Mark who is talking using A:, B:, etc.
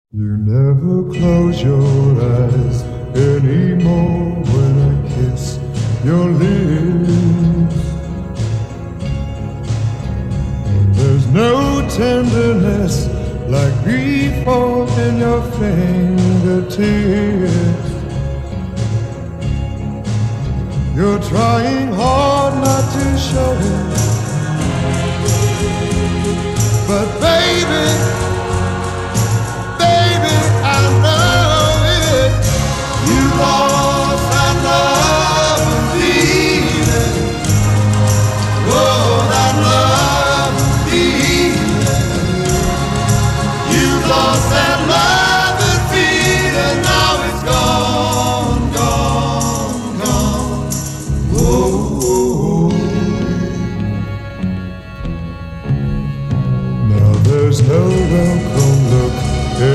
A: You never close your eyes anymore when I kiss your lips. And there's no tenderness like before in your fingertips. You're trying hard not to show it,